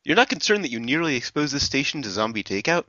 You're not concerned that you nearly exposed this station to zombie takeout?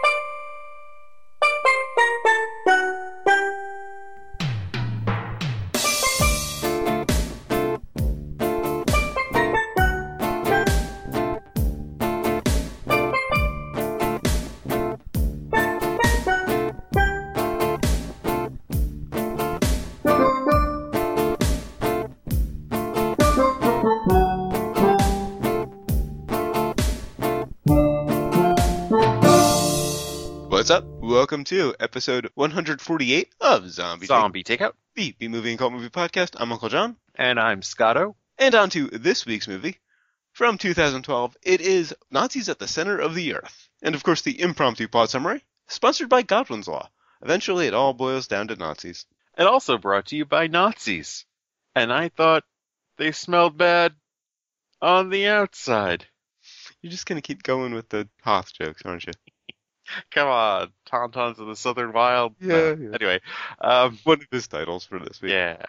What's up? Welcome to episode 148 of Zombie Takeout. The B-Movie and Cult Movie Podcast. I'm Uncle John. And I'm Scotto. And on to this week's movie. From 2012, it is Nazis at the Center of the Earth. And of course the impromptu plot summary, sponsored by Godwin's Law. Eventually it all boils down to Nazis. And also brought to you by Nazis. And I thought they smelled bad on the outside. You're just going to keep going with the Hoth jokes, aren't you? Come on, Tauntauns of the Southern Wild. Yeah. Anyway, one of his titles for this week. Yeah.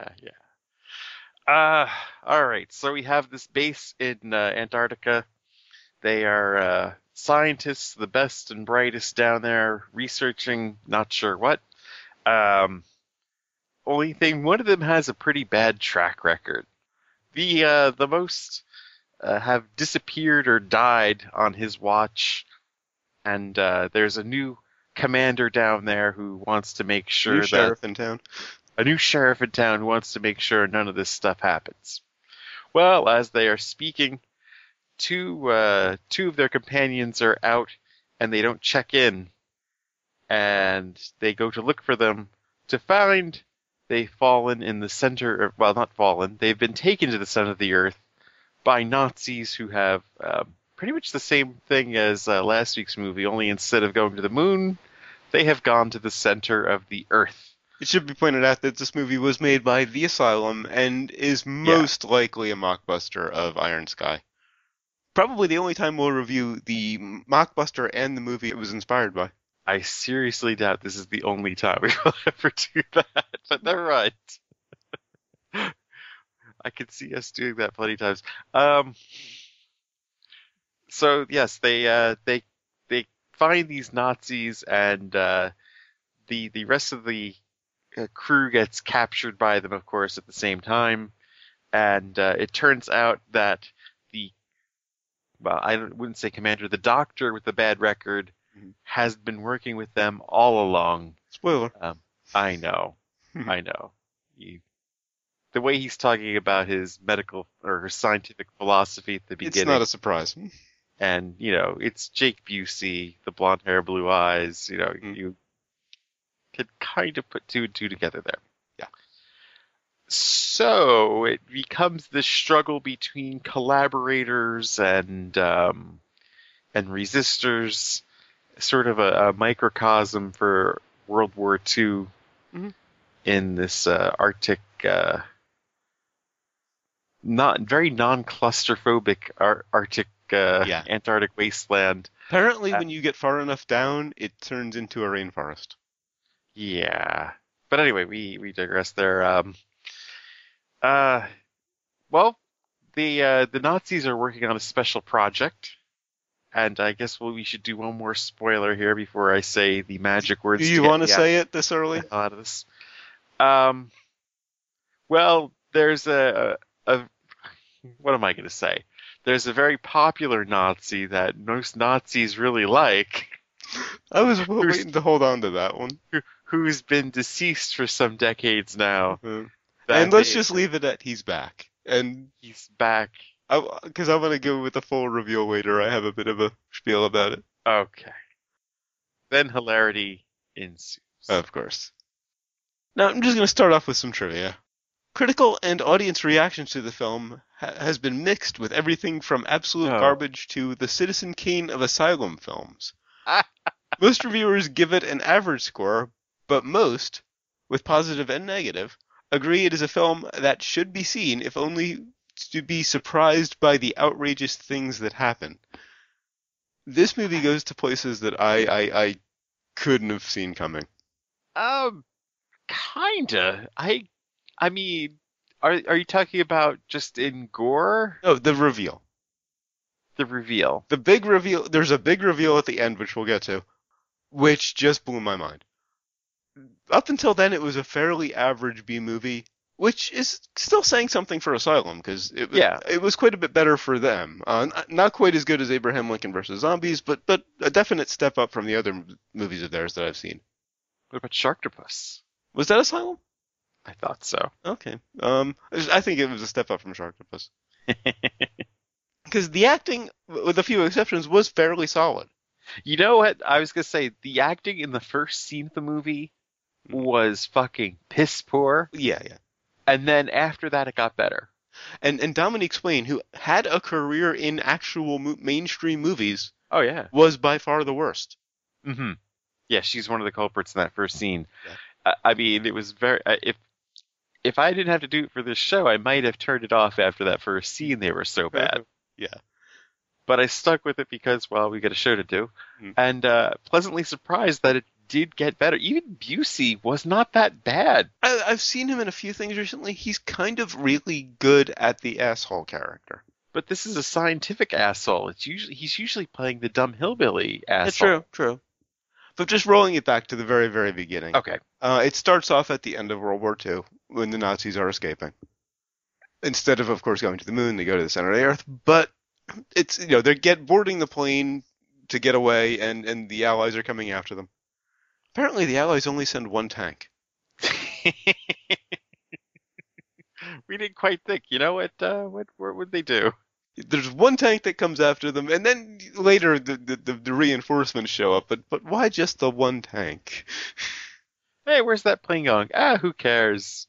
All right. So we have this base in Antarctica. They are scientists, the best and brightest down there, researching not sure what. Only thing, one of them has a pretty bad track record. The most have disappeared or died on his watch. And there's a new commander down there who wants to make sure A new sheriff in town who wants to make sure none of this stuff happens. Well, as they are speaking, two of their companions are out and they don't check in. And they go to look for them to find they've fallen in the center of, well, not fallen, they've been taken to the center of the earth by Nazis who have pretty much the same thing as last week's movie, only instead of going to the moon, they have gone to the center of the earth. It should be pointed out that this movie was made by The Asylum and is most likely a mockbuster of Iron Sky. Probably the only time we'll review the mockbuster and the movie it was inspired by. I seriously doubt this is the only time we will ever do that, but they're right. I could see us doing that plenty of times. So yes, they find these Nazis, and the rest of the crew gets captured by them, of course, at the same time. And it turns out that I wouldn't say commander, the doctor with the bad record has been working with them all along. Spoiler. I know. The way he's talking about his medical or scientific philosophy at the beginning. It's not a surprise. And, it's Jake Busey, the blonde hair, blue eyes. You could kind of put two and two together there. Yeah. So it becomes this struggle between collaborators and resistors, sort of a microcosm for World War II in this Arctic, not very non-claustrophobic Arctic. Antarctic wasteland. Apparently, when you get far enough down, it turns into a rainforest. Yeah. But anyway, we digress there. Well, the Nazis are working on a special project, and I guess we should do one more spoiler here before I say the magic words. Do you want to say it this early? Out of this. Well, there's a what am I going to say? There's a very popular Nazi that most Nazis really like. I was waiting to hold on to that one. Who's been deceased for some decades now. And let's just leave it at he's back. And he's back. Because I want to go with the full reveal later. I have a bit of a spiel about it. Okay. Then hilarity ensues. Of course. Now, I'm just going to start off with some trivia. Critical and audience reactions to the film has been mixed, with everything from absolute garbage to the Citizen Kane of Asylum films. Most reviewers give it an average score, but most, with positive and negative, agree it is a film that should be seen, if only to be surprised by the outrageous things that happen. This movie goes to places that I couldn't have seen coming. Kinda. I mean, are you talking about just in gore? No, the reveal. The reveal. The big reveal. There's a big reveal at the end, which we'll get to, which just blew my mind. Up until then, it was a fairly average B movie, which is still saying something for Asylum, because it was quite a bit better for them. Not quite as good as Abraham Lincoln vs. Zombies, but a definite step up from the other movies of theirs that I've seen. What about Sharktopus? Was that Asylum? I thought so. Okay. I think it was a step up from Sharktopus. Because the acting, with a few exceptions, was fairly solid. You know what? I was going to say, the acting in the first scene of the movie was fucking piss poor. Yeah. And then after that, it got better. And Dominique Swain, who had a career in actual mainstream movies, oh yeah, was by far the worst. Mm-hmm. Yeah, she's one of the culprits in that first scene. Yeah. I mean, it was very... If I didn't have to do it for this show, I might have turned it off after that first scene. They were so bad. Yeah. But I stuck with it because, well, we got a show to do. Mm-hmm. And pleasantly surprised that it did get better. Even Busey was not that bad. I've seen him in a few things recently. He's kind of really good at the asshole character. But this is a scientific asshole. He's usually playing the dumb hillbilly asshole. Yeah, true. But just rolling it back to the very, very beginning. Okay. It starts off at the end of World War II, when the Nazis are escaping. Instead of course, going to the moon, they go to the center of the Earth. But it's, they're boarding the plane to get away, and the Allies are coming after them. Apparently, the Allies only send one tank. We didn't quite think. You know what would they do? There's one tank that comes after them, and then later the reinforcements show up. But why just the one tank? Hey, where's that plane going? Who cares?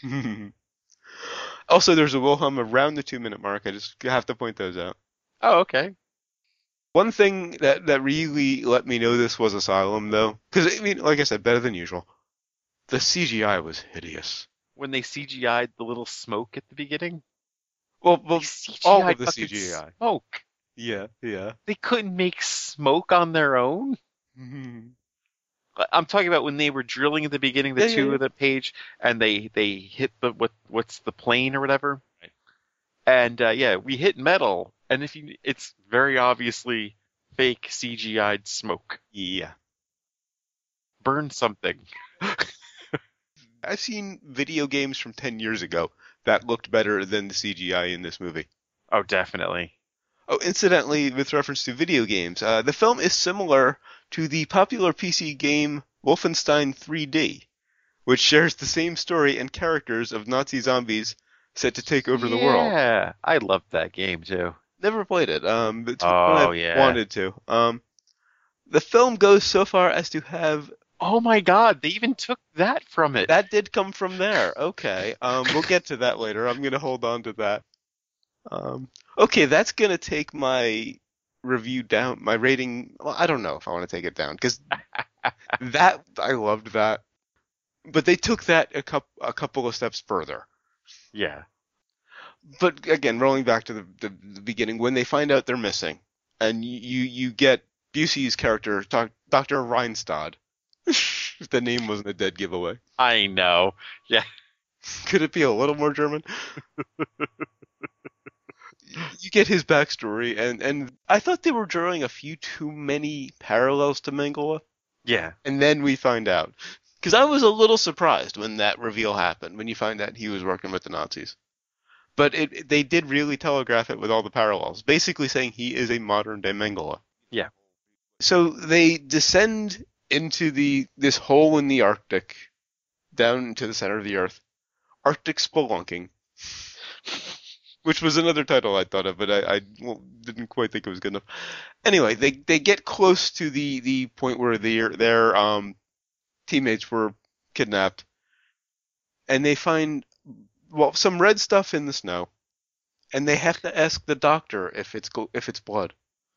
Also, there's a Wilhelm around the 2-minute mark. I just have to point those out. Oh, okay. One thing that really let me know this was Asylum, though, because, I mean, like I said, better than usual. The CGI was hideous. When they CGI'd the little smoke at the beginning? Well, all of the CGI. Smoke. Yeah. They couldn't make smoke on their own? Mm-hmm. I'm talking about when they were drilling at the beginning, of the page, and they hit what's the plane or whatever. Right. And we hit metal, and it's very obviously fake CGI'd smoke. Yeah. Burn something. I've seen video games from 10 years ago that looked better than the CGI in this movie. Oh, definitely. Oh, incidentally, with reference to video games, the film is similar to the popular PC game Wolfenstein 3D, which shares the same story and characters of Nazi zombies set to take over the world. Yeah, I loved that game too. Never played it. It's wanted to. The film goes so far as to have... Oh my God, they even took that from it. That did come from there. Okay. We'll get to that later. I'm going to hold on to that. Okay, that's going to take my review down, my rating. Well, I don't know if I want to take it down, because I loved that. But they took that a couple of steps further. Yeah. But again, rolling back to the beginning, when they find out they're missing, and you get Busey's character, Dr. Reinstad. If the name wasn't a dead giveaway. I know. Yeah. Could it be a little more German? You get his backstory, and I thought they were drawing a few too many parallels to Mengele. Yeah. And then we find out. Because I was a little surprised when that reveal happened, when you find out he was working with the Nazis. But they did really telegraph it with all the parallels, basically saying he is a modern-day Mengele. Yeah. So they descend into this hole in the Arctic, down into the center of the Earth. Arctic Spelunking. Which was another title I thought of, but I didn't quite think it was good enough. Anyway, they get close to the point where their teammates were kidnapped, and they find some red stuff in the snow, and they have to ask the doctor if it's blood.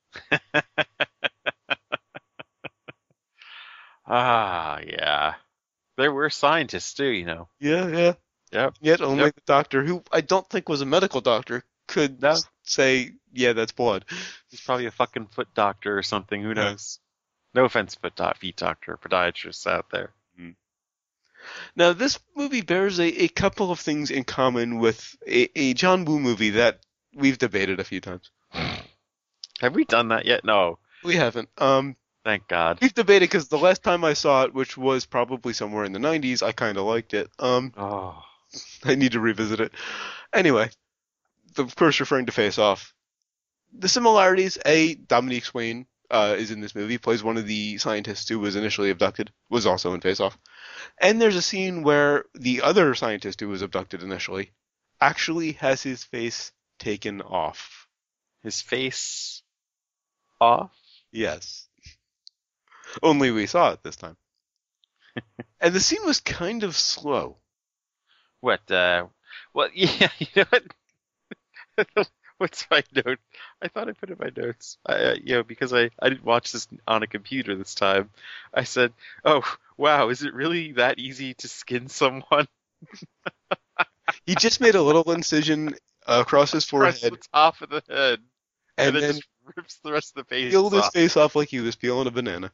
Yeah. There were scientists too, you know. Yeah. Yep. Yet only the doctor, who I don't think was a medical doctor, could say, yeah, that's blood. He's probably a fucking foot doctor or something. Who knows? No offense, feet doctor, podiatrists out there. Mm-hmm. Now, this movie bears a couple of things in common with a John Woo movie that we've debated a few times. Have we done that yet? No. We haven't. Thank God. We've debated because the last time I saw it, which was probably somewhere in the 90s, I kind of liked it. Oh. I need to revisit it. Anyway, of course, referring to Face Off. The similarities, Dominique Swain is in this movie, plays one of the scientists who was initially abducted, was also in Face Off. And there's a scene where the other scientist who was abducted initially actually has his face taken off. His face off? Yes. Only we saw it this time. And the scene was kind of slow. What, well, yeah, you know what? What's my note? I thought I put in my notes. Because I didn't watch this on a computer this time. I said, oh, wow, is it really that easy to skin someone? He just made a little incision across his Press forehead. the top of the head. And then then just rips the rest of the face peeled his off. face off like he was peeling a banana.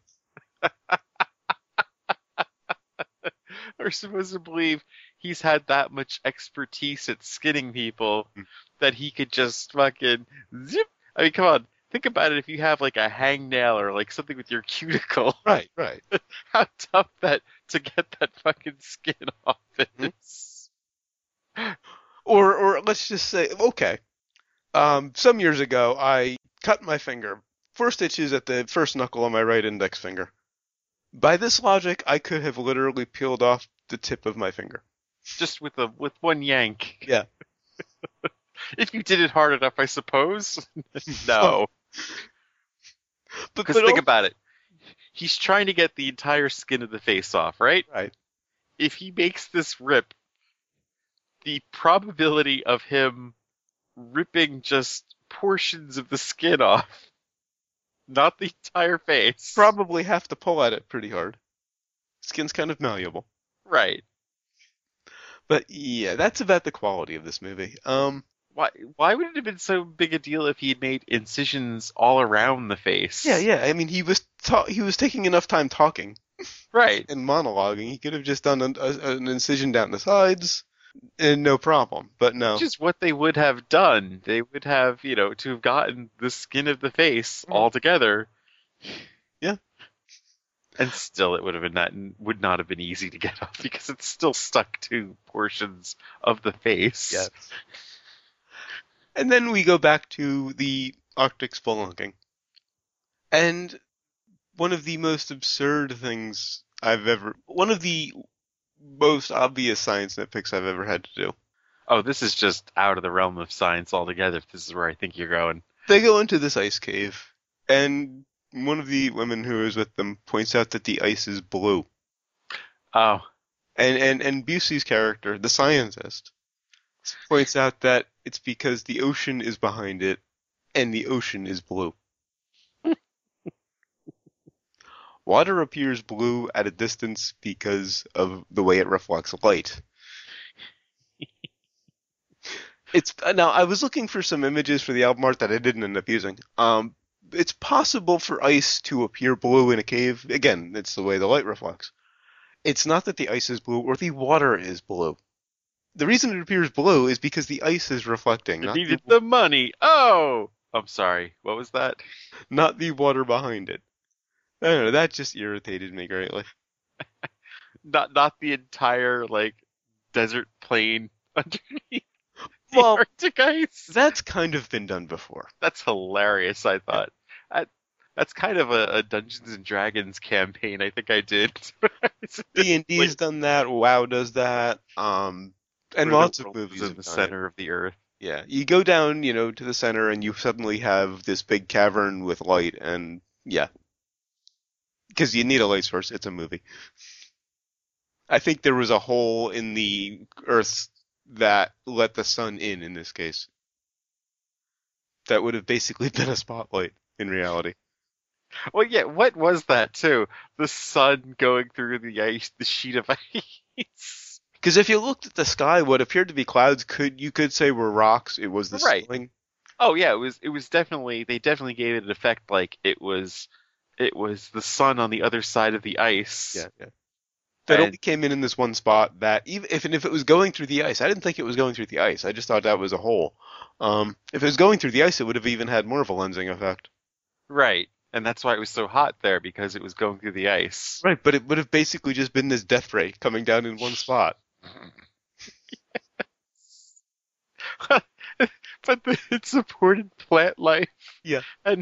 We're supposed to believe he's had that much expertise at skinning people that he could just fucking zip. I mean, come on. Think about it if you have like a hangnail or like something with your cuticle. Right. How tough to get that fucking skin off is. Or let's just say, okay. Some years ago, I cut my finger. 4 stitches at the first knuckle on my right index finger. By this logic, I could have literally peeled off the tip of my finger. Just with one yank. Yeah. If you did it hard enough, I suppose. No. Because think about it. He's trying to get the entire skin of the face off, right? Right. If he makes this rip, the probability of him ripping just portions of the skin off, not the entire face. Probably have to pull at it pretty hard. Skin's kind of malleable. Right. But yeah, that's about the quality of this movie. Why would it have been so big a deal if he had made incisions all around the face? Yeah. I mean, he was taking enough time talking. Right. And monologuing. He could have just done an incision down the sides and no problem. But no. Which is what they would have done. They would have, to have gotten the skin of the face all together. Yeah. And still, it would not have been easy to get off because it's still stuck to portions of the face. Yes. And then we go back to the Arctic spelunking. And one of the most absurd things one of the most obvious science nitpicks I've ever had to do. Oh, this is just out of the realm of science altogether, if this is where I think you're going. They go into this ice cave, and one of the women who is with them points out that the ice is blue. Oh. And Busey's character, the scientist, points out that it's because the ocean is behind it, and the ocean is blue. Water appears blue at a distance because of the way it reflects light. Now, I was looking for some images for the album art that I didn't end up using. It's possible for ice to appear blue in a cave. Again, it's the way the light reflects. It's not that the ice is blue or the water is blue. The reason it appears blue is because the ice is reflecting. It needed the money. Oh! I'm sorry. What was that? Not the water behind it. I don't know. That just irritated me greatly. Not the entire, desert plain underneath the Well, Arctic ice. That's kind of been done before. That's hilarious, I thought. That's kind of a Dungeons and Dragons campaign I think I did. D&D's done that. WoW does that. And lots of movies in the center of the earth. Yeah, you go down, to the center, and you suddenly have this big cavern with light, and yeah, because you need a light source. It's a movie. I think there was a hole in the earth that let the sun in this case. That would have basically been a spotlight in reality. Well, yeah, what was that, too? The sun going through the ice, the sheet of ice. Because if you looked at the sky, what appeared to be clouds you could say were rocks. It was the ceiling. Oh, yeah, it was definitely, they definitely gave it an effect like it was the sun on the other side of the ice. Yeah. That only came in this one spot that, even if it was going through the ice, I didn't think it was going through the ice. I just thought that was a hole. If it was going through the ice, it would have even had more of a lensing effect. Right. And that's why it was so hot there, because it was going through the ice. Right, but it would have basically just been this death ray coming down in one spot. But it supported plant life. Yeah. And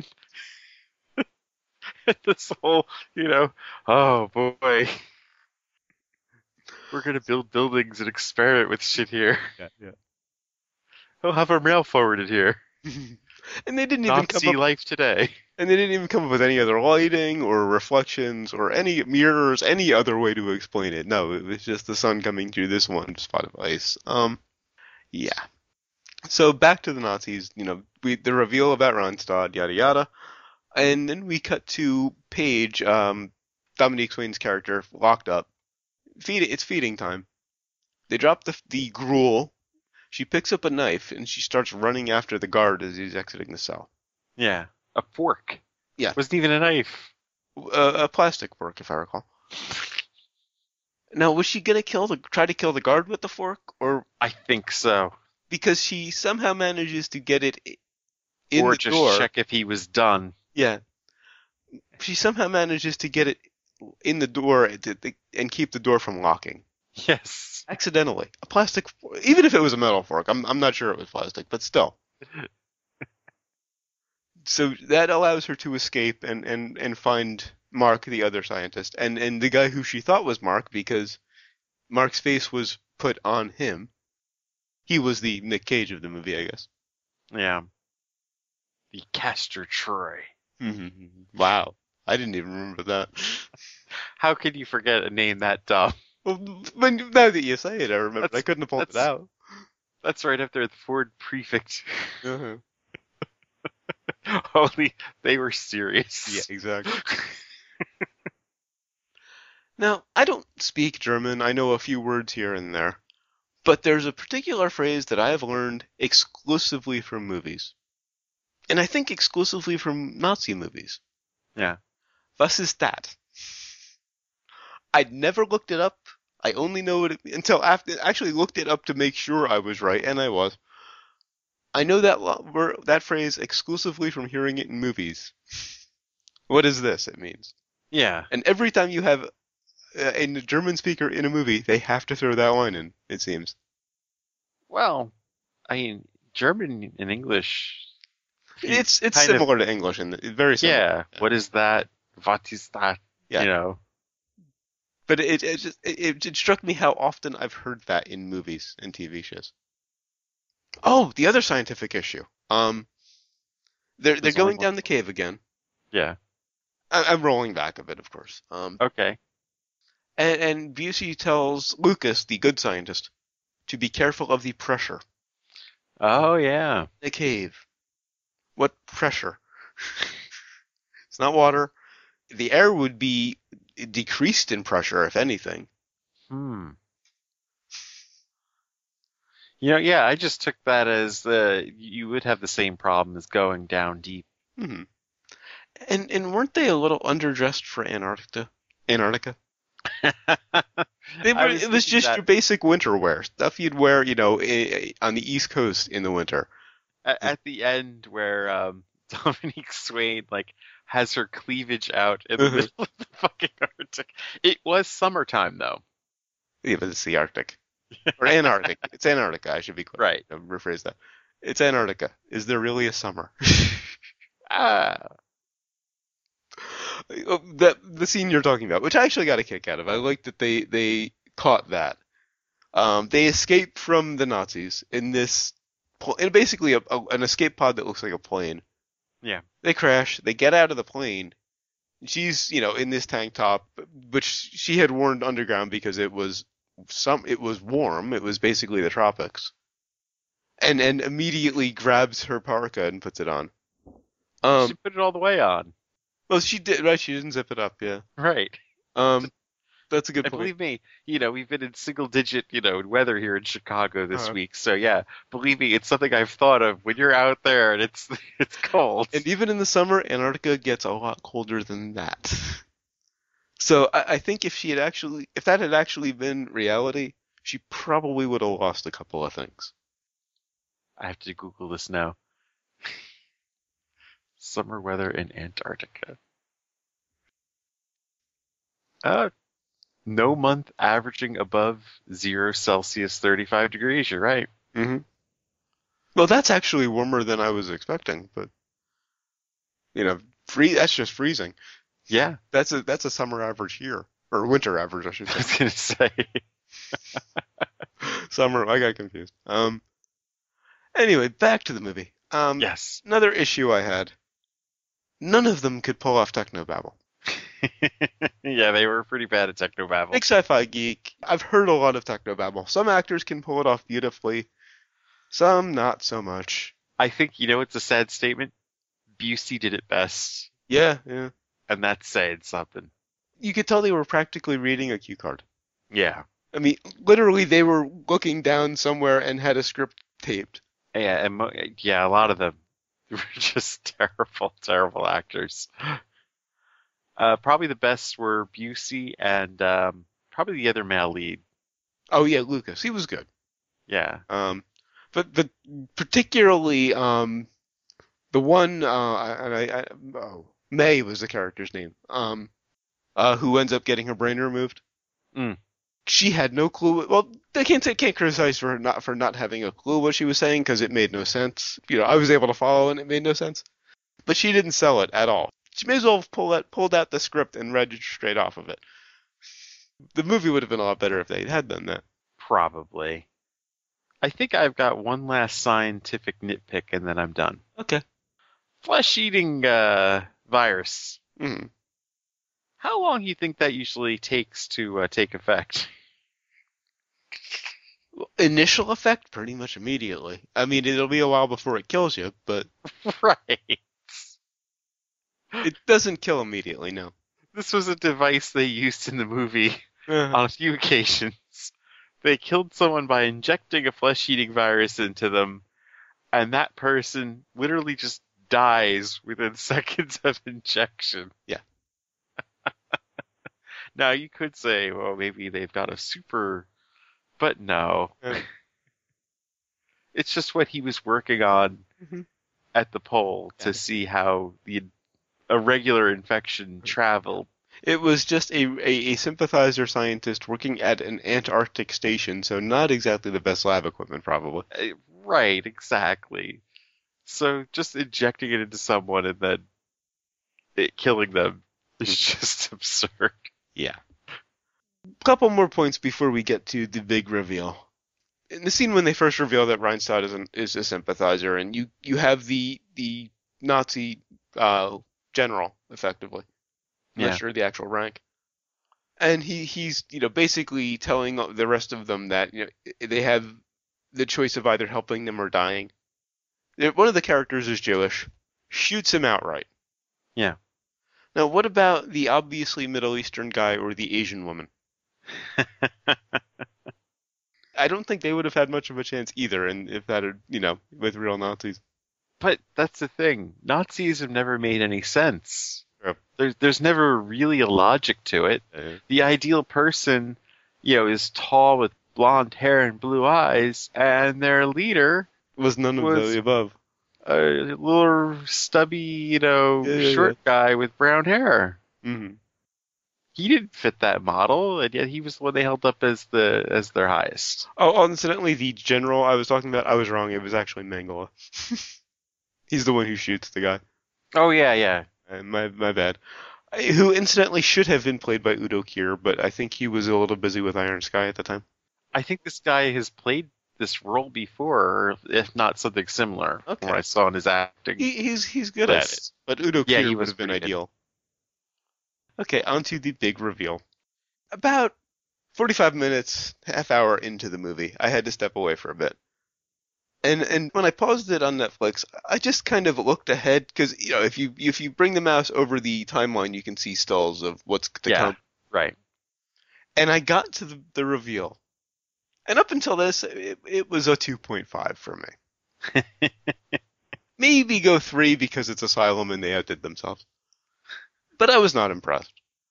this whole, oh boy, we're gonna build buildings and experiment with shit here. Yeah. We'll have our mail forwarded here. And they didn't even Nazi life today. And they didn't even come up with any other lighting or reflections or any mirrors, any other way to explain it. No, it was just the sun coming through this one spot of ice. Yeah. So back to the Nazis, the reveal about Ronstadt, yada yada. And then we cut to Paige, Dominique Swain's character, locked up. It's feeding time. They drop the gruel. She picks up a knife and she starts running after the guard as he's exiting the cell. Yeah. A fork. Yeah. Wasn't even a knife. A plastic fork, if I recall. Now, was she gonna try to kill the guard with the fork, or? I think so. Because she somehow manages to get it in or the just door. check if he was done. Yeah. She somehow manages to get it in the door and keep the door from locking. Yes. Accidentally. A plastic fork. Even if it was a metal fork, I'm not sure it was plastic, but still. So that allows her to escape and find Mark, the other scientist, and the guy who she thought was Mark, because Mark's face was put on him. He was the Nick Cage of the movie, I guess. Yeah. The Castor Troy. Wow. I didn't even remember that. How could you forget a name that dumb? Well, now that you say it, I remember. I couldn't have pulled it out. That's right up there with Ford Prefect. Uh-huh. Only they were serious. Yeah, exactly. Now, I don't speak German. I know a few words here and there. But there's a particular phrase that I have learned exclusively from movies. And I think exclusively from Nazi movies. Yeah. Was ist das? I'd never looked it up. I only know it until after actually looked it up to make sure I was right, and I was. I know that phrase exclusively from hearing it in movies. What is this? It means. Yeah. And every time you have a German speaker in a movie, they have to throw that line in, it seems. Well, I mean, German and English. It's similar to English, and very similar. Yeah. What is that? What is that? Yeah. But it struck me how often I've heard that in movies and TV shows. Oh, the other scientific issue. They're going down the cave again. Yeah. I'm rolling back a bit, of course. Okay. And Busey tells Lucas, the good scientist, to be careful of the pressure. Oh, yeah. The cave. What pressure? It's not water. The air would be decreased in pressure, if anything. Yeah, I just took that as you would have the same problem as going down deep. Mm-hmm. And weren't they a little underdressed for Antarctica? It was just your basic winter wear, stuff you'd wear, on the East Coast in the winter. At the end, where Dominique Swain has her cleavage out in the middle of the fucking Arctic. It was summertime though. Yeah, but it's the Arctic. Or Antarctic. It's Antarctica, I should be clear. Right. I'll rephrase that. It's Antarctica. Is there really a summer? The scene you're talking about, which I actually got a kick out of. I like that they caught that. They escape from the Nazis in basically an escape pod that looks like a plane. Yeah. They crash. They get out of the plane. She's, in this tank top, which she had worn underground because it was warm. It was basically the tropics. And immediately grabs her parka and puts it on. She put it all the way on. Well, she did, right? She didn't zip it up, yeah. Right. That's a good point. Believe me, we've been in single-digit, weather here in Chicago this week. So yeah, believe me, it's something I've thought of when you're out there and it's cold. And even in the summer, Antarctica gets a lot colder than that. So I think if that had actually been reality, she probably would have lost a couple of things. I have to Google this now. Summer weather in Antarctica. No month averaging above 0 Celsius 35 degrees. You're right. Mm-hmm. Well, that's actually warmer than I was expecting, but that's just freezing. Yeah. That's a summer average here, or winter average, I should I say. was going to say. Summer, I got confused. Anyway, back to the movie. Yes. Another issue I had. None of them could pull off technobabble. Yeah, they were pretty bad at technobabble. Big sci-fi geek. I've heard a lot of technobabble. Some actors can pull it off beautifully. Some not so much. I think, it's a sad statement. Busey did it best. Yeah. And that's saying something. You could tell they were practically reading a cue card. Yeah. I mean, literally, they were looking down somewhere and had a script taped. Yeah, and a lot of them were just terrible, terrible actors. Probably the best were Busey and probably the other male lead. Oh yeah, Lucas. He was good. Yeah. But particularly the one May was the character's name. Who ends up getting her brain removed. Mm. She had no clue. Well, they can't criticize her for not having a clue what she was saying because it made no sense. I was able to follow and it made no sense. But she didn't sell it at all. She may as well have pulled out the script and read it straight off of it. The movie would have been a lot better if they had done that. Probably. I think I've got one last scientific nitpick and then I'm done. Okay. Flesh-eating virus. Mm. How long do you think that usually takes to take effect? Initial effect, pretty much immediately. I mean, it'll be a while before it kills you, but Right. it doesn't kill immediately, no. This was a device they used in the movie Uh-huh. on a few occasions. They killed someone by injecting a flesh-eating virus into them, and that person literally just dies within seconds of injection. Yeah. Now, you could say, well, maybe they've got a super... But no. It's just what he was working on at the pole to see how a regular infection traveled. It was just a sympathizer scientist working at an Antarctic station, so not exactly the best lab equipment, probably. Right, exactly. So just injecting it into someone and then killing them is just absurd. Yeah. Couple more points before we get to the big reveal. In the scene when they first reveal that Reinstadt is a sympathizer, and you have the Nazi general, effectively. I'm not sure the actual rank. And he's basically telling the rest of them that they have the choice of either helping them or dying. One of the characters is Jewish, shoots him outright. Yeah. Now, what about the obviously Middle Eastern guy or the Asian woman? I don't think they would have had much of a chance either, and if that had, with real Nazis. But that's the thing. Nazis have never made any sense. Yep. There's never really a logic to it. The ideal person, is tall with blonde hair and blue eyes, and their leader was none of the above. A little stubby, short guy with brown hair. Mm-hmm. He didn't fit that model, and yet he was the one they held up as their highest. Oh, incidentally, the general I was talking about, I was wrong. It was actually Mengele. He's the one who shoots the guy. Oh, yeah. My bad. Who, incidentally, should have been played by Udo Kier, but I think he was a little busy with Iron Sky at the time. I think this guy has played this role before, or if not something similar. Okay. From what I saw in his acting. He's good at it, but Udo Kier would have been ideal. Okay, on to the big reveal. About 45 minutes, half hour into the movie, I had to step away for a bit. And when I paused it on Netflix, I just kind of looked ahead, because, if you bring the mouse over the timeline, you can see stills of what's to come. Right. And I got to the reveal. And up until this, it was a 2.5 for me. Maybe go 3 because it's Asylum and they outdid themselves. But I was not impressed.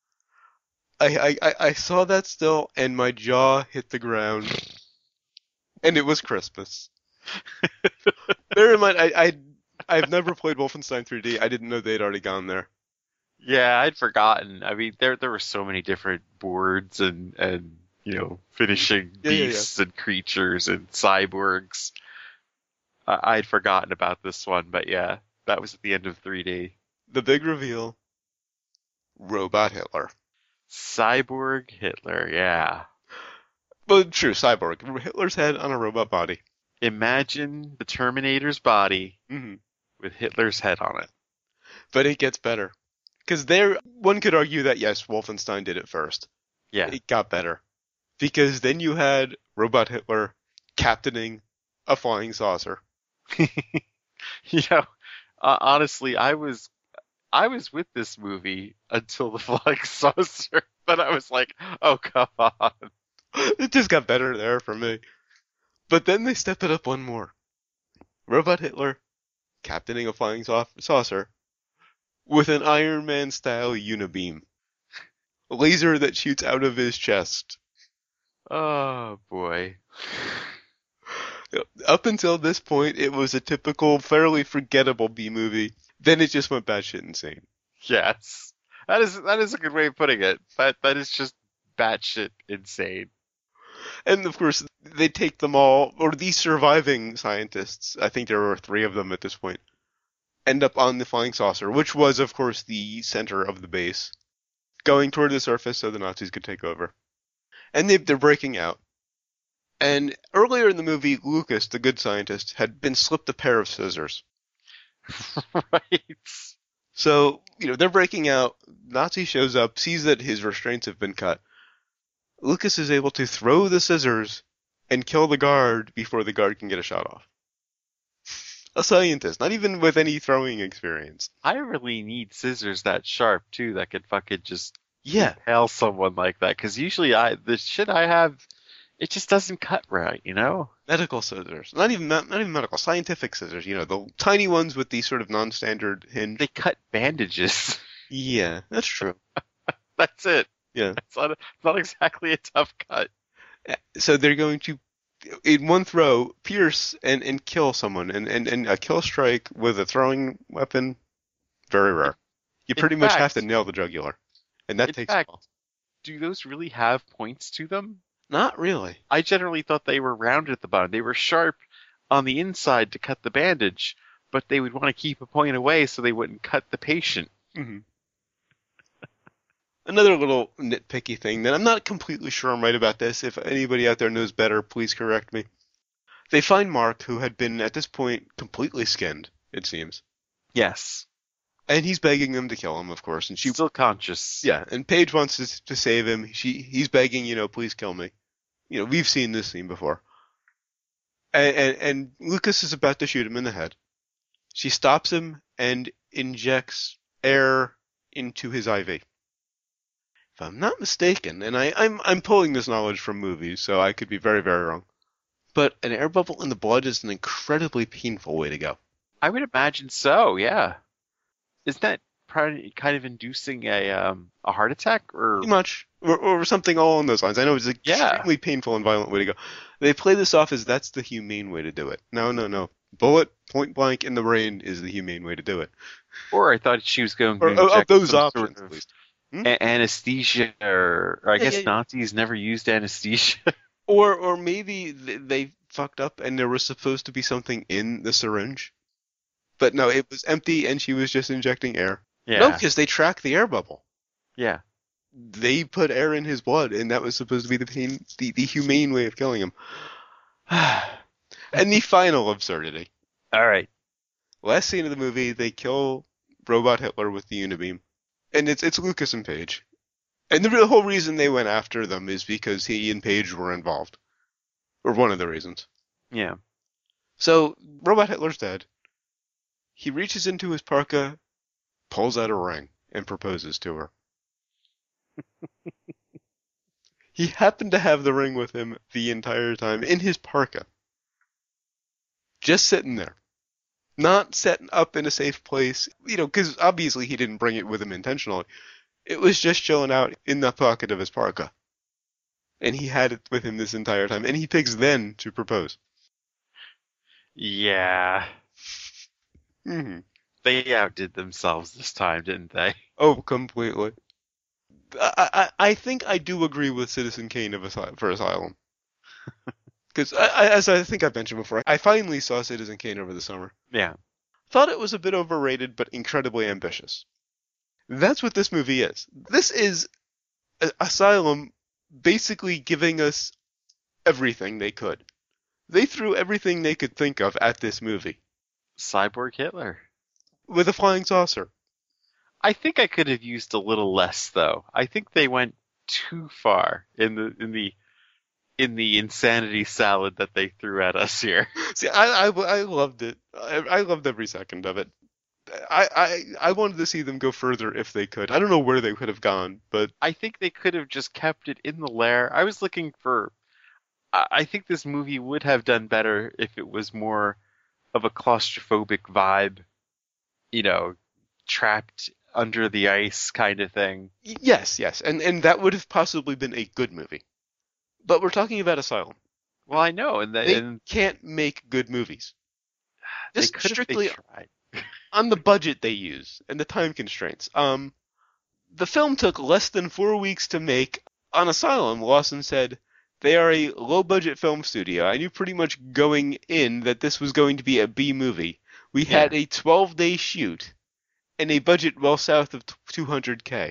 I saw that still, and my jaw hit the ground. And it was Christmas. Bear in mind, I've never played Wolfenstein 3D. I didn't know they'd already gone there. Yeah, I'd forgotten. I mean, there were so many different boards and finishing Yeah. beasts and creatures and cyborgs. I'd forgotten about this one, but yeah, that was at the end of 3D. The big reveal, Robot Hitler. Cyborg Hitler, yeah. Well, true, cyborg. Hitler's head on a robot body. Imagine the Terminator's body with Hitler's head on it. But it gets better. Because one could argue that, yes, Wolfenstein did it first. Yeah. It got better. Because then you had Robot Hitler captaining a flying saucer. Honestly, I was with this movie until the flying saucer, but I was like, oh, come on. It just got better there for me. But then they stepped it up one more. Robot Hitler captaining a flying saucer with an Iron Man style unibeam. A laser that shoots out of his chest. Oh boy. Up until this point, it was a typical, fairly forgettable B-movie. Then it just went batshit insane. Yes. That is a good way of putting it. That is just batshit insane. And of course, they take them all, or these surviving scientists, I think there were 3 of them at this point, end up on the flying saucer, which was, of course, the center of the base, going toward the surface so the Nazis could take over. And they're breaking out. And earlier in the movie, Lucas, the good scientist, had been slipped a pair of scissors. Right. So, they're breaking out. Nazi shows up, sees that his restraints have been cut. Lucas is able to throw the scissors and kill the guard before the guard can get a shot off. A scientist, not even with any throwing experience. I really need scissors that sharp, too, that could fucking just impale someone like that. Because usually the shit I have, it just doesn't cut right, Medical scissors. Not even medical, scientific scissors, the tiny ones with the sort of non-standard hinge. They cut bandages. Yeah, that's true. That's it. Yeah. It's not exactly a tough cut. So they're going to, in one throw, pierce and kill someone. And a kill strike with a throwing weapon, very rare. You pretty much have to nail the jugular. And that takes a while. Do those really have points to them? Not really. I generally thought they were rounded at the bottom. They were sharp on the inside to cut the bandage, but they would want to keep a point away so they wouldn't cut the patient. Mm-hmm. Another little nitpicky thing that I'm not completely sure I'm right about this. If anybody out there knows better, please correct me. They find Mark, who had been at this point completely skinned, it seems. Yes. And he's begging them to kill him, of course. And still conscious. Yeah, and Paige wants to save him. He's begging, please kill me. We've seen this scene before. And Lucas is about to shoot him in the head. She stops him and injects air into his IV. If I'm not mistaken, and I'm pulling this knowledge from movies, so I could be very, very wrong, but an air bubble in the blood is an incredibly painful way to go. I would imagine so, yeah. Isn't that kind of inducing a heart attack? Or pretty much. Or something along those lines. I know it's an extremely painful and violent way to go. They play this off as that's the humane way to do it. No. Bullet, point blank in the brain is the humane way to do it. Or I thought she was going to inject those options, at least. Anesthesia, or I guess Nazis never used anesthesia. Or maybe they fucked up and there was supposed to be something in the syringe. But no, it was empty and she was just injecting air. Yeah. No, because they tracked the air bubble. Yeah. They put air in his blood and that was supposed to be the humane way of killing him. And the final absurdity. All right. Last scene of the movie, they kill Robot Hitler with the unibeam. And it's Lucas and Paige. And the whole reason they went after them is because he and Paige were involved. Or one of the reasons. Yeah. So, Robot Hitler's dead. He reaches into his parka, pulls out a ring, and proposes to her. He happened to have the ring with him the entire time, in his parka. Just sitting there. Not set up in a safe place, because obviously he didn't bring it with him intentionally. It was just chilling out in the pocket of his parka. And he had it with him this entire time, and he picks then to propose. Yeah. Mm-hmm. They outdid themselves this time, didn't they? Oh, completely. I think I do agree with Citizen Kane for Asylum. Because, as I think I mentioned before, I finally saw Citizen Kane over the summer. Yeah. Thought it was a bit overrated, but incredibly ambitious. That's what this movie is. This is Asylum basically giving us everything they could. They threw everything they could think of at this movie. Cyborg Hitler. With a flying saucer. I think I could have used a little less, though. I think they went too far in the insanity salad that they threw at us here. See, I loved it. I loved every second of it. I wanted to see them go further if they could. I don't know where they could have gone, but I think they could have just kept it in the lair. I was looking for. I think this movie would have done better if it was more of a claustrophobic vibe, you know, trapped under the ice kind of thing. yes, and that would have possibly been a good movie. But we're talking about Asylum. Well, I know, They can't make good movies. Just they could strictly have, they tried. on the budget they use and the time constraints. The film took less than 4 weeks to make. On Asylum, Lawson said, they are a low-budget film studio. I knew pretty much going in that this was going to be a B movie. We had a 12-day shoot and a budget well south of $200K.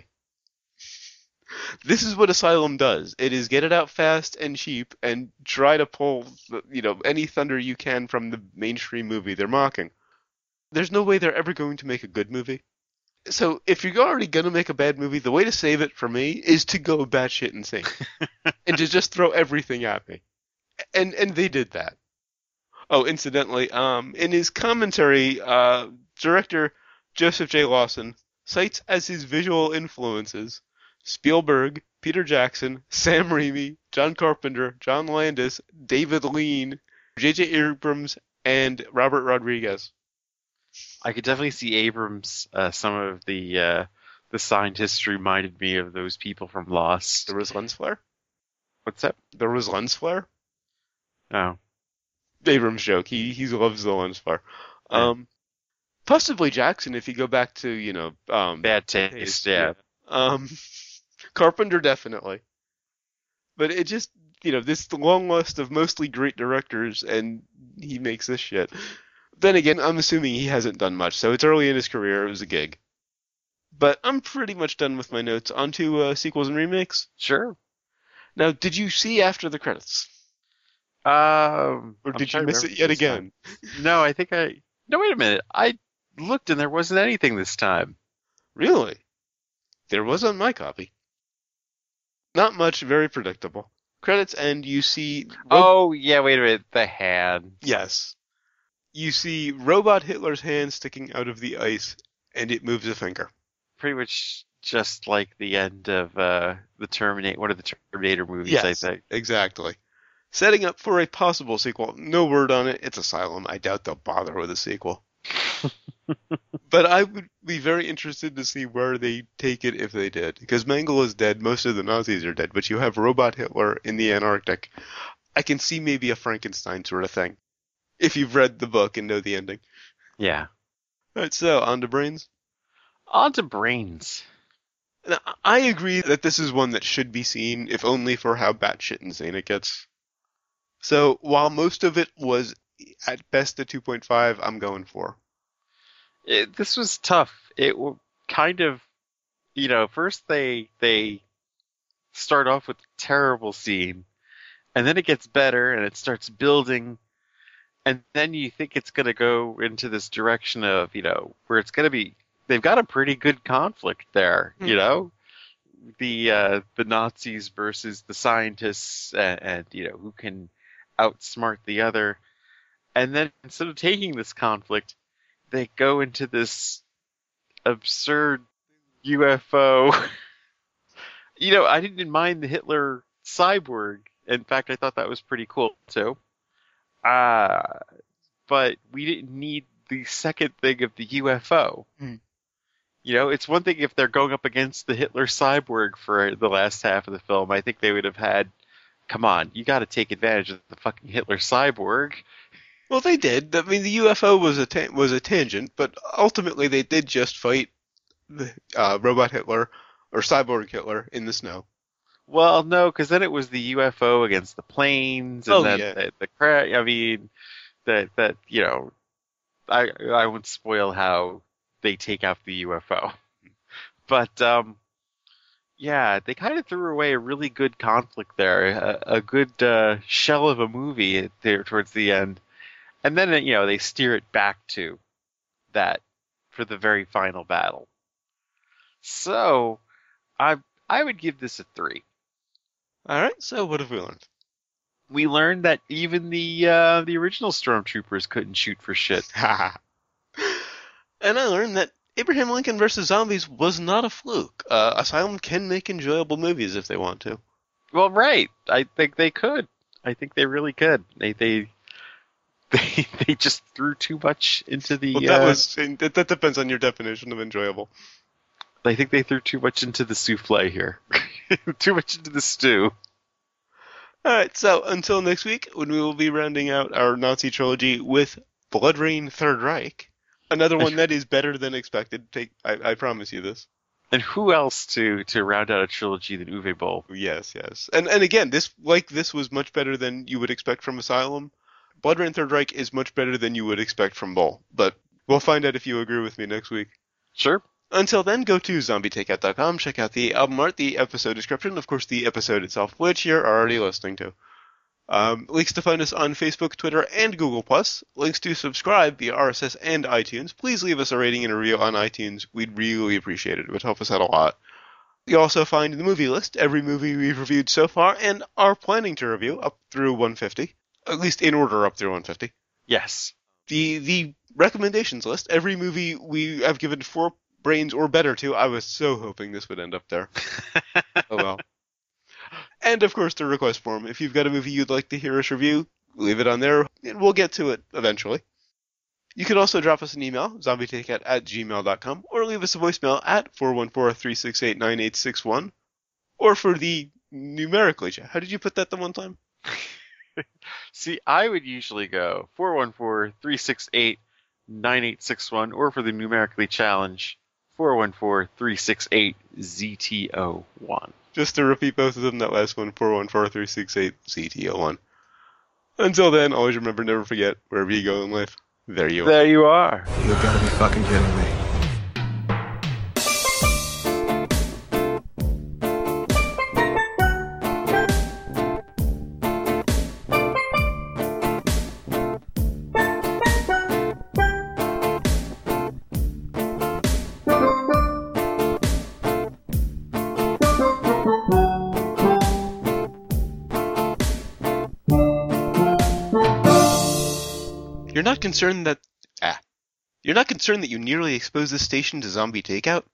This is what Asylum does. It is get it out fast and cheap and try to pull, any thunder you can from the mainstream movie they're mocking. There's no way they're ever going to make a good movie. So if you're already going to make a bad movie, the way to save it for me is to go batshit insane and to just throw everything at me. And they did that. Oh, incidentally, in his commentary, director Joseph J. Lawson cites as his visual influences Spielberg, Peter Jackson, Sam Raimi, John Carpenter, John Landis, David Lean, J.J. Abrams, and Robert Rodriguez. I could definitely see Abrams. Some of the scientists reminded me of those people from Lost. There was lens flare? What's that? There was lens flare? Oh. Abrams joke. He loves the lens flare. Yeah. Possibly Jackson if you go back to, Bad Taste, yeah. Carpenter definitely. But it just, this long list of mostly great directors and he makes this shit. Then again, I'm assuming he hasn't done much, so it's early in his career, it was a gig. But I'm pretty much done with my notes. On to sequels and remakes. Sure. Now, did you see after the credits? Or did you miss it yet again? No, I think No, wait a minute. I looked and there wasn't anything this time. Really? There was on my copy. Not much, very predictable. Credits end, you see... Oh, yeah, wait a minute. The hand. Yes. You see Robot Hitler's hand sticking out of the ice, and it moves a finger. Pretty much just like the end of the Terminator, one of the Terminator movies, yes, I think. Exactly. Setting up for a possible sequel. No word on it. It's Asylum. I doubt they'll bother with a sequel. But I would be very interested to see where they take it if they did. Because Mengele is dead. Most of the Nazis are dead. But you have Robot Hitler in the Antarctic. I can see maybe a Frankenstein sort of thing. If you've read the book and know the ending. Yeah. Alright, so on to Brains. On to Brains. Now, I agree that this is one that should be seen, if only for how batshit insane it gets. So, while most of it was at best a 2.5, I'm going 4. This was tough. It kind of, first they start off with a terrible scene, and then it gets better, and it starts building, and then you think it's going to go into this direction of, where it's going to be, they've got a pretty good conflict there, the Nazis versus the scientists, and who can outsmart the other. And then instead of taking this conflict, they go into this absurd UFO. I didn't mind the Hitler cyborg. In fact, I thought that was pretty cool too. But we didn't need the second thing of the UFO. It's one thing if they're going up against the Hitler cyborg for the last half of the film. I think they would have had, come on, you got to take advantage of the fucking Hitler cyborg. Well, they did. I mean, the UFO was a tangent, but ultimately they did just fight the robot Hitler or cyborg Hitler in the snow. Well, no, because then it was the UFO against the planes, and Oh then yeah. the crash. I mean, that I won't spoil how they take out the UFO, but yeah, they kind of threw away a really good conflict there, a good shell of a movie there towards the end, and then they steer it back to that for the very final battle. So I I would give this a 3. All right. So what have we learned? We learned that even the original stormtroopers couldn't shoot for shit. And I learned that Abraham Lincoln versus Zombies was not a fluke. Asylum can make enjoyable movies if they want to. Well, right. I think they could. I think they really could. They just threw too much into the. Well, that depends on your definition of enjoyable. I think they threw too much into the souffle here. Too much into the stew. All right. So until next week, when we will be rounding out our Nazi trilogy with Blood Rain Third Reich, another one that is better than expected. I promise you this. And who else to round out a trilogy than Uwe Boll? Yes. And again, this was much better than you would expect from Asylum. Blood Rain Third Reich is much better than you would expect from Boll. But we'll find out if you agree with me next week. Sure. Until then, go to zombietakeout.com, check out the album art, the episode description, of course the episode itself, which you're already listening to. Links to find us on Facebook, Twitter, and Google+. Links to subscribe via RSS and iTunes. Please leave us a rating and a review on iTunes. We'd really appreciate it. It would help us out a lot. You'll also find the movie list, every movie we've reviewed so far, and are planning to review up through 150. At least in order up through 150. Yes. The recommendations list, every movie we have given 4 brains or better to. I was so hoping this would end up there. Oh well. And of course the request form. If you've got a movie you'd like to hear us review, leave it on there and we'll get to it eventually. You can also drop us an email, zombietakeout@gmail.com, or leave us a voicemail at 414-368-9861. Or for the numerically, how did you put that the one time? See, I would usually go 414-368-9861, or for the numerically challenge, 414-368-ZTO1. Just to repeat both of them, that last one, 414-368-ZTO1. Until then, always remember, never forget, wherever you go in life, there you are. There you are. You gotta be fucking kidding me. You're not concerned that you nearly exposed this station to zombie takeout?